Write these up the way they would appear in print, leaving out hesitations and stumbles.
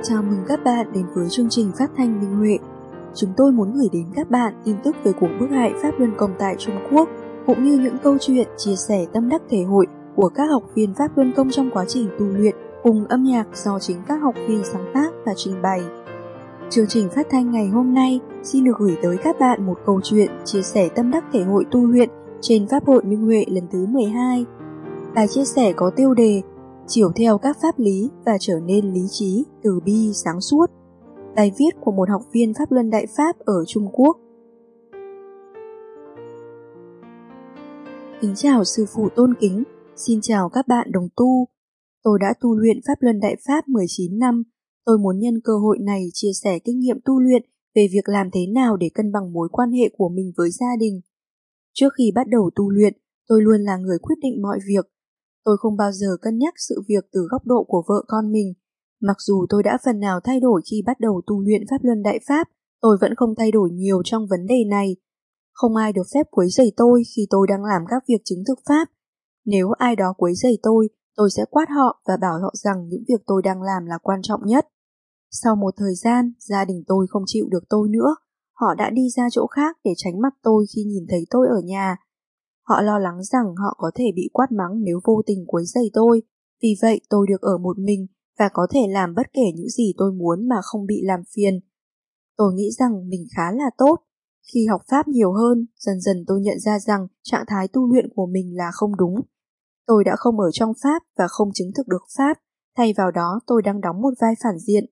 Chào mừng các bạn đến với chương trình phát thanh Minh Huệ. Chúng tôi muốn gửi đến các bạn tin tức về cuộc bức hại Pháp Luân Công tại Trung Quốc, cũng như những câu chuyện chia sẻ tâm đắc thể hội của các học viên Pháp Luân Công trong quá trình tu luyện, cùng âm nhạc do chính các học viên sáng tác và trình bày. Chương trình phát thanh ngày hôm nay xin được gửi tới các bạn một câu chuyện chia sẻ tâm đắc thể hội tu luyện trên Pháp hội Minh Huệ lần thứ 12. Bài chia sẻ có tiêu đề chiều theo các pháp lý và trở nên lý trí, từ bi, sáng suốt. Bài viết của một học viên Pháp Luân Đại Pháp ở Trung Quốc. Kính chào sư phụ tôn kính, xin chào các bạn đồng tu. Tôi đã tu luyện Pháp Luân Đại Pháp 19 năm. Tôi muốn nhân cơ hội này chia sẻ kinh nghiệm tu luyện về việc làm thế nào để cân bằng mối quan hệ của mình với gia đình. Trước khi bắt đầu tu luyện, tôi luôn là người quyết định mọi việc. Tôi không bao giờ cân nhắc sự việc từ góc độ của vợ con mình. Mặc dù tôi đã phần nào thay đổi khi bắt đầu tu luyện Pháp Luân Đại Pháp, tôi vẫn không thay đổi nhiều trong vấn đề này. Không ai được phép quấy rầy tôi khi tôi đang làm các việc chứng thực Pháp. Nếu ai đó quấy rầy tôi sẽ quát họ và bảo họ rằng những việc tôi đang làm là quan trọng nhất. Sau một thời gian, gia đình tôi không chịu được tôi nữa. Họ đã đi ra chỗ khác để tránh mặt tôi khi nhìn thấy tôi ở nhà. Họ lo lắng rằng họ có thể bị quát mắng nếu vô tình quấy rầy tôi. Vì vậy tôi được ở một mình và có thể làm bất kể những gì tôi muốn mà không bị làm phiền. Tôi nghĩ rằng mình khá là tốt. Khi học Pháp nhiều hơn, dần dần tôi nhận ra rằng trạng thái tu luyện của mình là không đúng. Tôi đã không ở trong Pháp và không chứng thực được Pháp, thay vào đó tôi đang đóng một vai phản diện.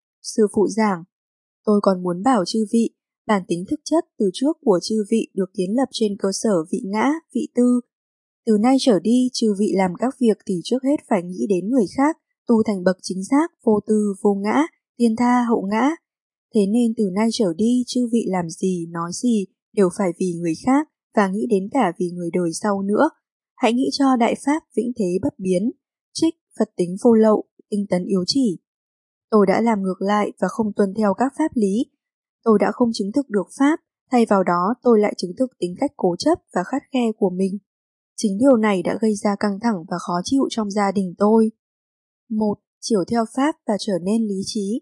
Sư phụ giảng, tôi còn muốn bảo chư vị, bản tính thực chất từ trước của chư vị được kiến lập trên cơ sở vị ngã, vị tư. Từ nay trở đi, chư vị làm các việc thì trước hết phải nghĩ đến người khác, tu thành bậc chính giác, vô tư, vô ngã, tiên tha, hậu ngã. Thế nên từ nay trở đi, chư vị làm gì, nói gì, đều phải vì người khác và nghĩ đến cả vì người đời sau nữa. Hãy nghĩ cho Đại Pháp vĩnh thế bất biến, trích Phật tính vô lậu, tinh tấn yếu chỉ. Tôi đã làm ngược lại và không tuân theo các pháp lý. Tôi đã không chứng thực được Pháp, thay vào đó tôi lại chứng thực tính cách cố chấp và khắt khe của mình. Chính điều này đã gây ra căng thẳng và khó chịu trong gia đình tôi. 1. Chiều theo Pháp và trở nên lý trí.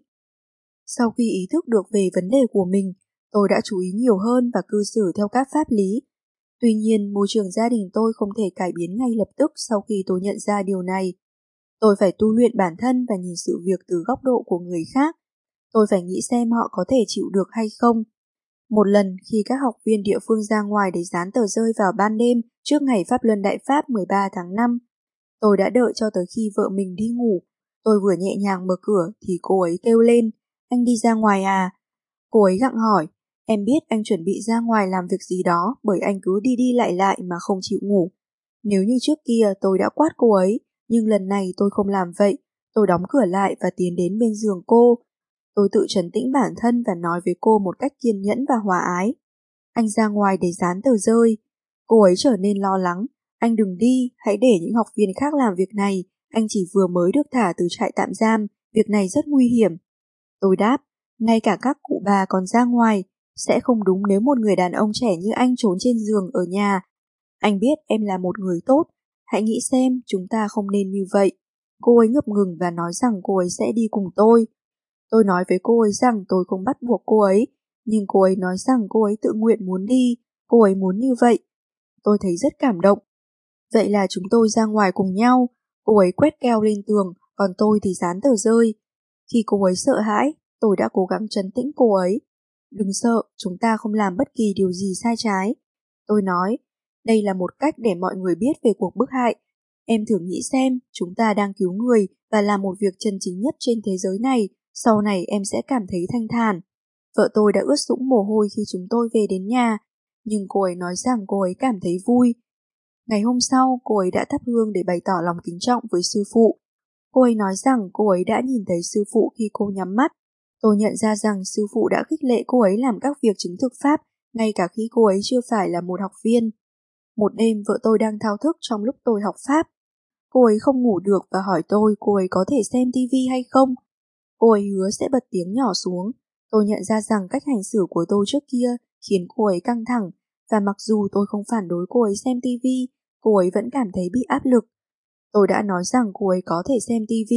Sau khi ý thức được về vấn đề của mình, tôi đã chú ý nhiều hơn và cư xử theo các pháp lý. Tuy nhiên, môi trường gia đình tôi không thể cải biến ngay lập tức sau khi tôi nhận ra điều này. Tôi phải tu luyện bản thân và nhìn sự việc từ góc độ của người khác. Tôi phải nghĩ xem họ có thể chịu được hay không. Một lần khi các học viên địa phương ra ngoài để dán tờ rơi vào ban đêm trước ngày Pháp Luân Đại Pháp 13 tháng 5, tôi đã đợi cho tới khi vợ mình đi ngủ. Tôi vừa nhẹ nhàng mở cửa thì cô ấy kêu lên, anh đi ra ngoài à? Cô ấy gặng hỏi, em biết anh chuẩn bị ra ngoài làm việc gì đó bởi anh cứ đi đi lại mà không chịu ngủ. Nếu như trước kia tôi đã quát cô ấy, nhưng lần này tôi không làm vậy. Tôi đóng cửa lại và tiến đến bên giường cô. Tôi tự trấn tĩnh bản thân và nói với cô một cách kiên nhẫn và hòa ái. Anh ra ngoài để dán tờ rơi. Cô ấy trở nên lo lắng. Anh đừng đi, hãy để những học viên khác làm việc này. Anh chỉ vừa mới được thả từ trại tạm giam, việc này rất nguy hiểm. Tôi đáp, ngay cả các cụ bà còn ra ngoài. Sẽ không đúng nếu một người đàn ông trẻ như anh trốn trên giường ở nhà. Anh biết em là một người tốt. Hãy nghĩ xem chúng ta không nên như vậy. Cô ấy ngập ngừng và nói rằng cô ấy sẽ đi cùng tôi. Tôi nói với cô ấy rằng tôi không bắt buộc cô ấy, nhưng cô ấy nói rằng cô ấy tự nguyện muốn đi, cô ấy muốn như vậy. Tôi thấy rất cảm động. Vậy là chúng tôi ra ngoài cùng nhau, cô ấy quét keo lên tường, còn tôi thì dán tờ rơi. Khi cô ấy sợ hãi, tôi đã cố gắng trấn tĩnh cô ấy. Đừng sợ, chúng ta không làm bất kỳ điều gì sai trái. Tôi nói, đây là một cách để mọi người biết về cuộc bức hại. Em thử nghĩ xem, chúng ta đang cứu người và làm một việc chân chính nhất trên thế giới này. Sau này em sẽ cảm thấy thanh thản. Vợ tôi đã ướt sũng mồ hôi khi chúng tôi về đến nhà, nhưng cô ấy nói rằng cô ấy cảm thấy vui. Ngày hôm sau, cô ấy đã thắp hương để bày tỏ lòng kính trọng với sư phụ. Cô ấy nói rằng cô ấy đã nhìn thấy sư phụ khi cô nhắm mắt. Tôi nhận ra rằng sư phụ đã khích lệ cô ấy làm các việc chứng thực Pháp, ngay cả khi cô ấy chưa phải là một học viên. Một đêm vợ tôi đang thao thức trong lúc tôi học Pháp. Cô ấy không ngủ được và hỏi tôi cô ấy có thể xem tivi hay không. Cô ấy hứa sẽ bật tiếng nhỏ xuống. Tôi nhận ra rằng cách hành xử của tôi trước kia khiến cô ấy căng thẳng, và mặc dù tôi không phản đối cô ấy xem tivi, cô ấy vẫn cảm thấy bị áp lực. Tôi đã nói rằng cô ấy có thể xem tivi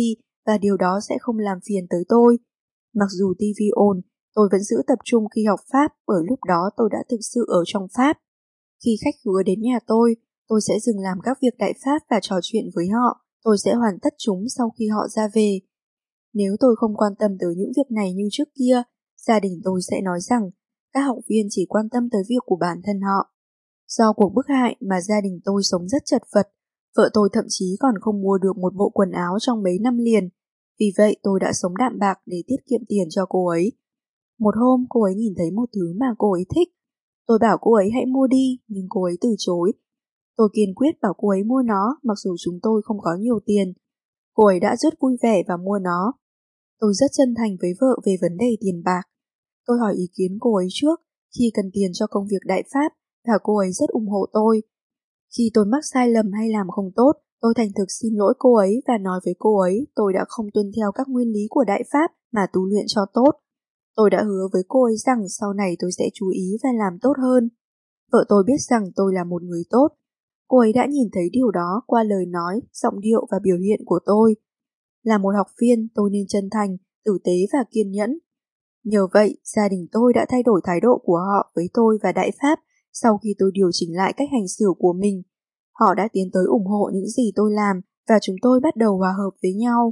và điều đó sẽ không làm phiền tới tôi. Mặc dù TV ồn, tôi vẫn giữ tập trung khi học Pháp bởi lúc đó tôi đã thực sự ở trong Pháp. Khi khách khứa đến nhà tôi sẽ dừng làm các việc đại Pháp và trò chuyện với họ. Tôi sẽ hoàn tất chúng sau khi họ ra về. Nếu tôi không quan tâm tới những việc này như trước kia, gia đình tôi sẽ nói rằng các học viên chỉ quan tâm tới việc của bản thân họ. Do cuộc bức hại mà gia đình tôi sống rất chật vật, vợ tôi thậm chí còn không mua được một bộ quần áo trong mấy năm liền. Vì vậy tôi đã sống đạm bạc để tiết kiệm tiền cho cô ấy. Một hôm cô ấy nhìn thấy một thứ mà cô ấy thích. Tôi bảo cô ấy hãy mua đi, nhưng cô ấy từ chối. Tôi kiên quyết bảo cô ấy mua nó mặc dù chúng tôi không có nhiều tiền. Cô ấy đã rất vui vẻ và mua nó. Tôi rất chân thành với vợ về vấn đề tiền bạc. Tôi hỏi ý kiến cô ấy trước khi cần tiền cho công việc đại Pháp và cô ấy rất ủng hộ tôi. Khi tôi mắc sai lầm hay làm không tốt, tôi thành thực xin lỗi cô ấy và nói với cô ấy tôi đã không tuân theo các nguyên lý của đại Pháp mà tu luyện cho tốt. Tôi đã hứa với cô ấy rằng sau này tôi sẽ chú ý và làm tốt hơn. Vợ tôi biết rằng tôi là một người tốt. Cô ấy đã nhìn thấy điều đó qua lời nói, giọng điệu và biểu hiện của tôi. Là một học viên, tôi nên chân thành, tử tế và kiên nhẫn. Nhờ vậy, gia đình tôi đã thay đổi thái độ của họ với tôi và Đại Pháp sau khi tôi điều chỉnh lại cách hành xử của mình. Họ đã tiến tới ủng hộ những gì tôi làm và chúng tôi bắt đầu hòa hợp với nhau.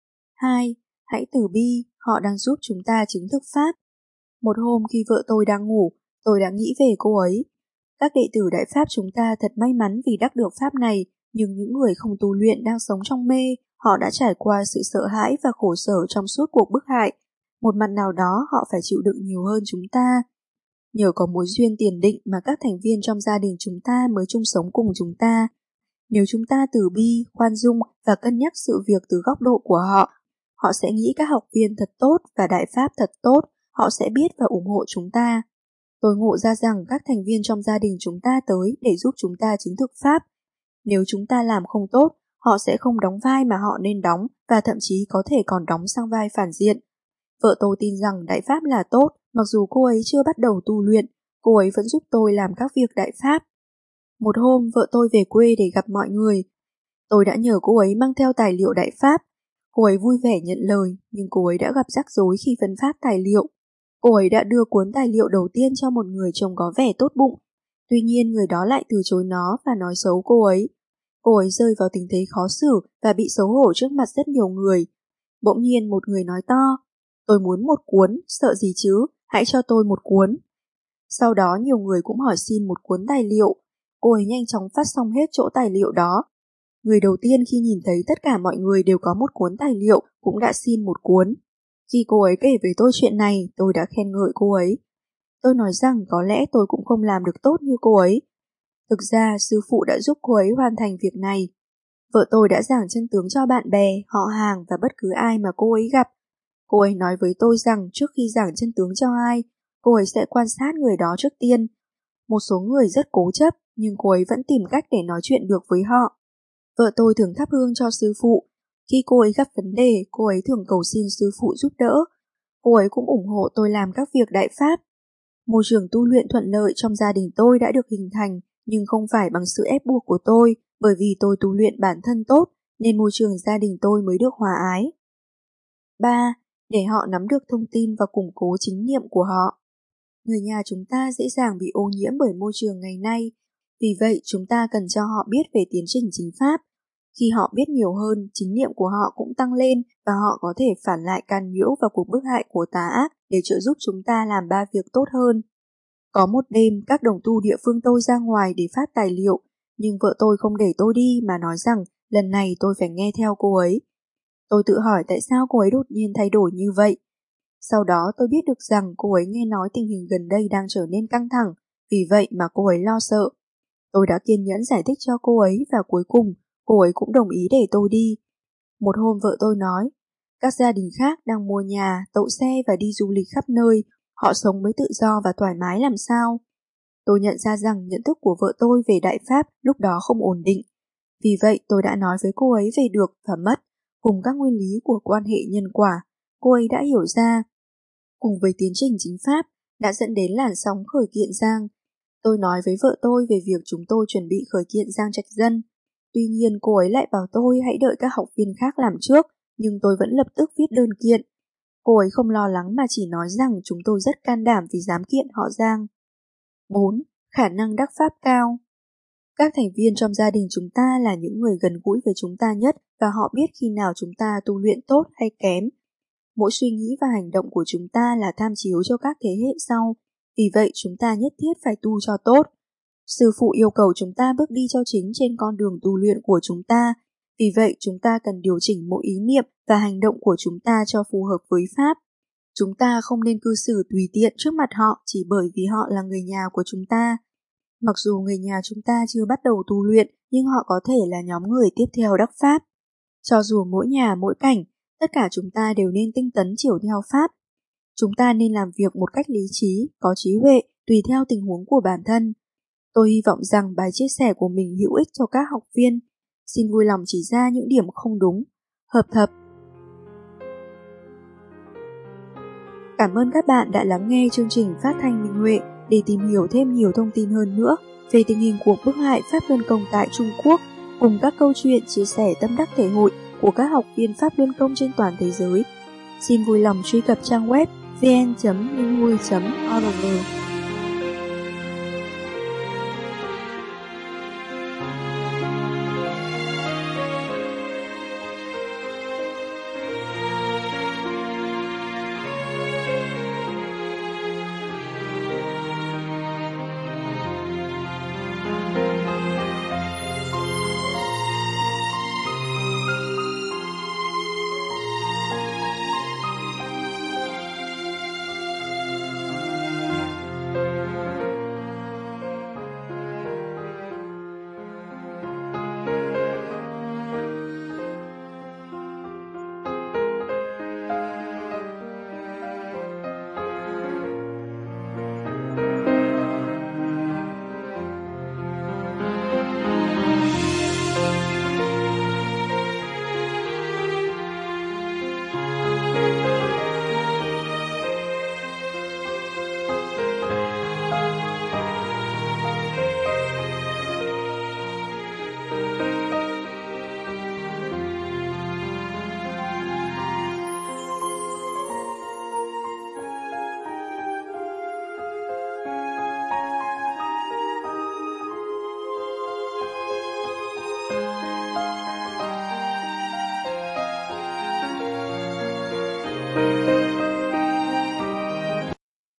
2. Hãy từ bi, họ đang giúp chúng ta chứng thực Pháp. Một hôm khi vợ tôi đang ngủ, tôi đã nghĩ về cô ấy. Các đệ tử Đại Pháp chúng ta thật may mắn vì đắc được Pháp này, nhưng những người không tu luyện đang sống trong mê, họ đã trải qua sự sợ hãi và khổ sở trong suốt cuộc bức hại. Một mặt nào đó họ phải chịu đựng nhiều hơn chúng ta. Nhờ có mối duyên tiền định mà các thành viên trong gia đình chúng ta mới chung sống cùng chúng ta. Nếu chúng ta từ bi, khoan dung và cân nhắc sự việc từ góc độ của họ, họ sẽ nghĩ các học viên thật tốt và Đại Pháp thật tốt, họ sẽ biết và ủng hộ chúng ta. Tôi ngộ ra rằng các thành viên trong gia đình chúng ta tới để giúp chúng ta chứng thực Pháp. Nếu chúng ta làm không tốt, họ sẽ không đóng vai mà họ nên đóng và thậm chí có thể còn đóng sang vai phản diện. Vợ tôi tin rằng Đại Pháp là tốt, mặc dù cô ấy chưa bắt đầu tu luyện, cô ấy vẫn giúp tôi làm các việc Đại Pháp. Một hôm, vợ tôi về quê để gặp mọi người. Tôi đã nhờ cô ấy mang theo tài liệu Đại Pháp. Cô ấy vui vẻ nhận lời, nhưng cô ấy đã gặp rắc rối khi phân phát tài liệu. Cô ấy đã đưa cuốn tài liệu đầu tiên cho một người trông có vẻ tốt bụng. Tuy nhiên người đó lại từ chối nó và nói xấu cô ấy. Cô ấy rơi vào tình thế khó xử và bị xấu hổ trước mặt rất nhiều người. Bỗng nhiên một người nói to, tôi muốn một cuốn, sợ gì chứ, hãy cho tôi một cuốn. Sau đó nhiều người cũng hỏi xin một cuốn tài liệu. Cô ấy nhanh chóng phát xong hết chỗ tài liệu đó. Người đầu tiên khi nhìn thấy tất cả mọi người đều có một cuốn tài liệu cũng đã xin một cuốn. Khi cô ấy kể với tôi chuyện này, tôi đã khen ngợi cô ấy. Tôi nói rằng có lẽ tôi cũng không làm được tốt như cô ấy. Thực ra, sư phụ đã giúp cô ấy hoàn thành việc này. Vợ tôi đã giảng chân tướng cho bạn bè, họ hàng và bất cứ ai mà cô ấy gặp. Cô ấy nói với tôi rằng trước khi giảng chân tướng cho ai, cô ấy sẽ quan sát người đó trước tiên. Một số người rất cố chấp, nhưng cô ấy vẫn tìm cách để nói chuyện được với họ. Vợ tôi thường thắp hương cho sư phụ. Khi cô ấy gặp vấn đề, cô ấy thường cầu xin sư phụ giúp đỡ. Cô ấy cũng ủng hộ tôi làm các việc Đại Pháp. Môi trường tu luyện thuận lợi trong gia đình tôi đã được hình thành, nhưng không phải bằng sự ép buộc của tôi, bởi vì tôi tu luyện bản thân tốt, nên môi trường gia đình tôi mới được hòa ái. 3. Để họ nắm được thông tin và củng cố chính niệm của họ. Người nhà chúng ta dễ dàng bị ô nhiễm bởi môi trường ngày nay, vì vậy chúng ta cần cho họ biết về tiến trình chính Pháp. Khi họ biết nhiều hơn, chính niệm của họ cũng tăng lên và họ có thể phản lại can nhiễu vào cuộc bức hại của tà ác để trợ giúp chúng ta làm 3 việc tốt hơn. Có một đêm, các đồng tu địa phương tôi ra ngoài để phát tài liệu, nhưng vợ tôi không để tôi đi mà nói rằng lần này tôi phải nghe theo cô ấy. Tôi tự hỏi tại sao cô ấy đột nhiên thay đổi như vậy. Sau đó tôi biết được rằng cô ấy nghe nói tình hình gần đây đang trở nên căng thẳng, vì vậy mà cô ấy lo sợ. Tôi đã kiên nhẫn giải thích cho cô ấy và cuối cùng cô ấy cũng đồng ý để tôi đi. Một hôm vợ tôi nói, các gia đình khác đang mua nhà, tậu xe và đi du lịch khắp nơi, họ sống mới tự do và thoải mái làm sao? Tôi nhận ra rằng nhận thức của vợ tôi về Đại Pháp lúc đó không ổn định. Vì vậy tôi đã nói với cô ấy về được và mất, cùng các nguyên lý của quan hệ nhân quả. Cô ấy đã hiểu ra. Cùng với tiến trình chính Pháp đã dẫn đến làn sóng khởi kiện Giang. Tôi nói với vợ tôi về việc chúng tôi chuẩn bị khởi kiện Giang Trạch Dân. Tuy nhiên cô ấy lại bảo tôi hãy đợi các học viên khác làm trước, nhưng tôi vẫn lập tức viết đơn kiện. Cô ấy không lo lắng mà chỉ nói rằng chúng tôi rất can đảm vì dám kiện họ Giang. 4. Khả năng đắc pháp cao. Các thành viên trong gia đình chúng ta là những người gần gũi với chúng ta nhất và họ biết khi nào chúng ta tu luyện tốt hay kém. Mỗi suy nghĩ và hành động của chúng ta là tham chiếu cho các thế hệ sau, vì vậy chúng ta nhất thiết phải tu cho tốt. Sư phụ yêu cầu chúng ta bước đi cho chính trên con đường tu luyện của chúng ta, vì vậy chúng ta cần điều chỉnh mỗi ý niệm và hành động của chúng ta cho phù hợp với Pháp. Chúng ta không nên cư xử tùy tiện trước mặt họ chỉ bởi vì họ là người nhà của chúng ta. Mặc dù người nhà chúng ta chưa bắt đầu tu luyện, nhưng họ có thể là nhóm người tiếp theo đắc Pháp. Cho dù mỗi nhà mỗi cảnh, tất cả chúng ta đều nên tinh tấn chiều theo Pháp. Chúng ta nên làm việc một cách lý trí, có trí huệ, tùy theo tình huống của bản thân. Tôi hy vọng rằng bài chia sẻ của mình hữu ích cho các học viên. Xin vui lòng chỉ ra những điểm không đúng. Hợp thập. Cảm ơn các bạn đã lắng nghe chương trình phát thanh Minh Huệ. Để tìm hiểu thêm nhiều thông tin hơn nữa về tình hình cuộc bức hại Pháp Luân Công tại Trung Quốc, cùng các câu chuyện chia sẻ tâm đắc thể hội của các học viên Pháp Luân Công trên toàn thế giới, xin vui lòng truy cập trang web vn.minhui.org.